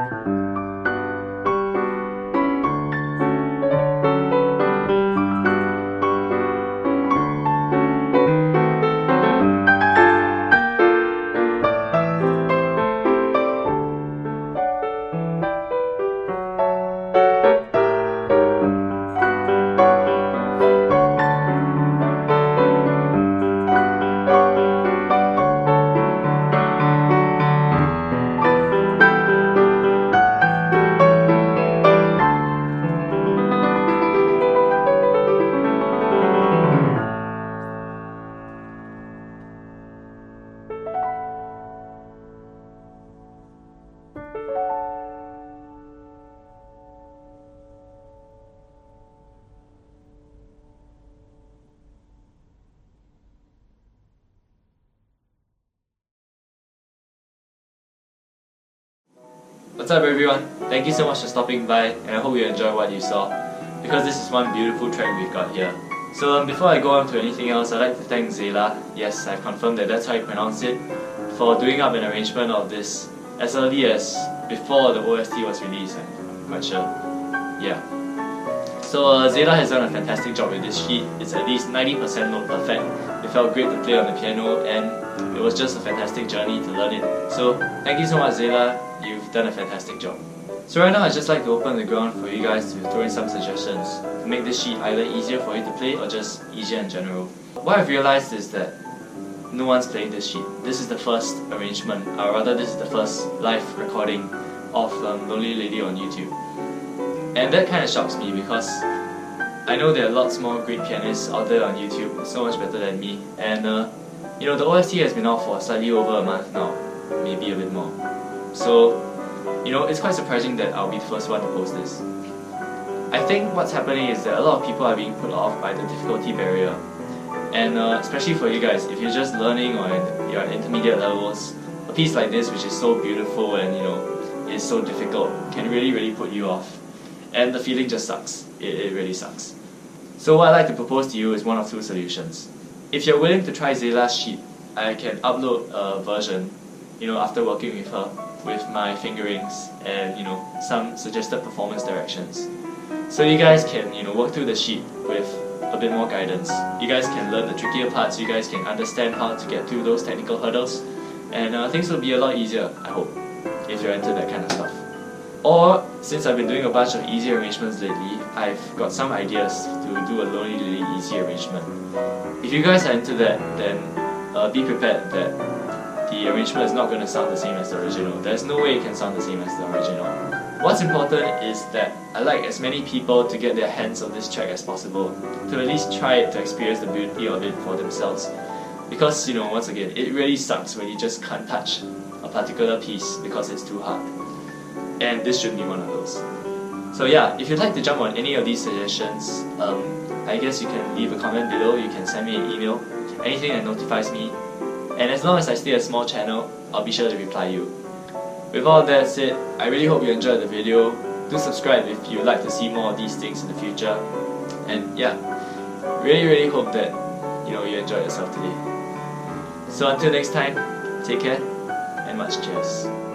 What's up everyone? Thank you so much for stopping by, and I hope you enjoyed what you saw, because this is one beautiful track we've got here. So before I go on to anything else, I'd like to thank Zayla, yes, I've confirmed that that's how you pronounce it, for doing up an arrangement of this as early as before the OST was released, I'm quite sure. Yeah. So Zayla has done a fantastic job with this sheet. It's at least 90% note perfect. It felt great to play on the piano, and it was just a fantastic journey to learn it. So thank you so much Zayla, you've done a fantastic job. So right now I'd just like to open the ground for you guys to throw in some suggestions to make this sheet either easier for you to play or just easier in general. What I've realized is that no one's playing this sheet. This is the first arrangement, or rather this is the first live recording of Lonely Lady on YouTube. And that kind of shocks me because I know there are lots more great pianists out there on YouTube, so much better than me. And you know, the OST has been out for slightly over a month now, maybe a bit more. So, you know, it's quite surprising that I'll be the first one to post this. I think what's happening is that a lot of people are being put off by the difficulty barrier. And especially for you guys, if you're just learning or you're at intermediate levels, a piece like this, which is so beautiful and, you know, is so difficult, can really put you off. And the feeling just sucks. It really sucks. So what I'd like to propose to you is one of two solutions. If you're willing to try Zayla's sheet, I can upload a version, you know, after working with her, with my fingerings and, you know, some suggested performance directions. So you guys can, you know, work through the sheet with a bit more guidance. You guys can learn the trickier parts, you guys can understand how to get through those technical hurdles, and things will be a lot easier, I hope, if you're into that kind of stuff. Or, since I've been doing a bunch of easy arrangements lately, I've got some ideas to do a Lonely Lady easy arrangement. If you guys are into that, then be prepared that the arrangement is not going to sound the same as the original. There's no way it can sound the same as the original. What's important is that I'd like as many people to get their hands on this track as possible, to at least try it, to experience the beauty of it for themselves. Because, you know, once again, it really sucks when you just can't touch a particular piece because it's too hard. And this shouldn't be one of those. So yeah, if you'd like to jump on any of these suggestions, I guess you can leave a comment below, you can send me an email, anything that notifies me. And as long as I stay a small channel, I'll be sure to reply you. With all that said, I really hope you enjoyed the video. Do subscribe if you'd like to see more of these things in the future. And yeah, really hope that, you know, you enjoyed yourself today. So until next time, take care and much cheers.